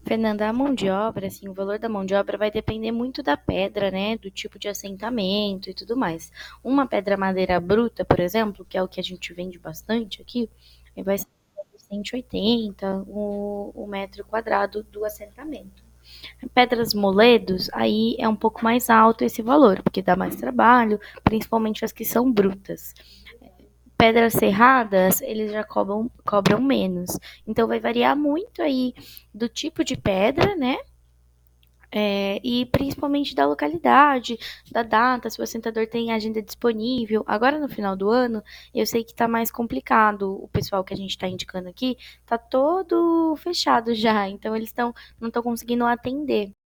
Fernanda, a mão de obra, assim, o valor da mão de obra vai depender muito da pedra, né, do tipo de assentamento e tudo mais. Uma pedra madeira bruta, por exemplo, que é o que a gente vende bastante aqui, vai ser 180 o metro quadrado do assentamento. Pedras moledos, aí é um pouco mais alto esse valor, porque dá mais trabalho, principalmente as que são brutas. Pedras serradas, eles já cobram menos. Então vai variar muito aí do tipo de pedra, né? E principalmente da localidade, da data, se o assentador tem agenda disponível. Agora no final do ano, eu sei que está mais complicado. O pessoal que a gente está indicando aqui está todo fechado já, então eles não estão conseguindo atender.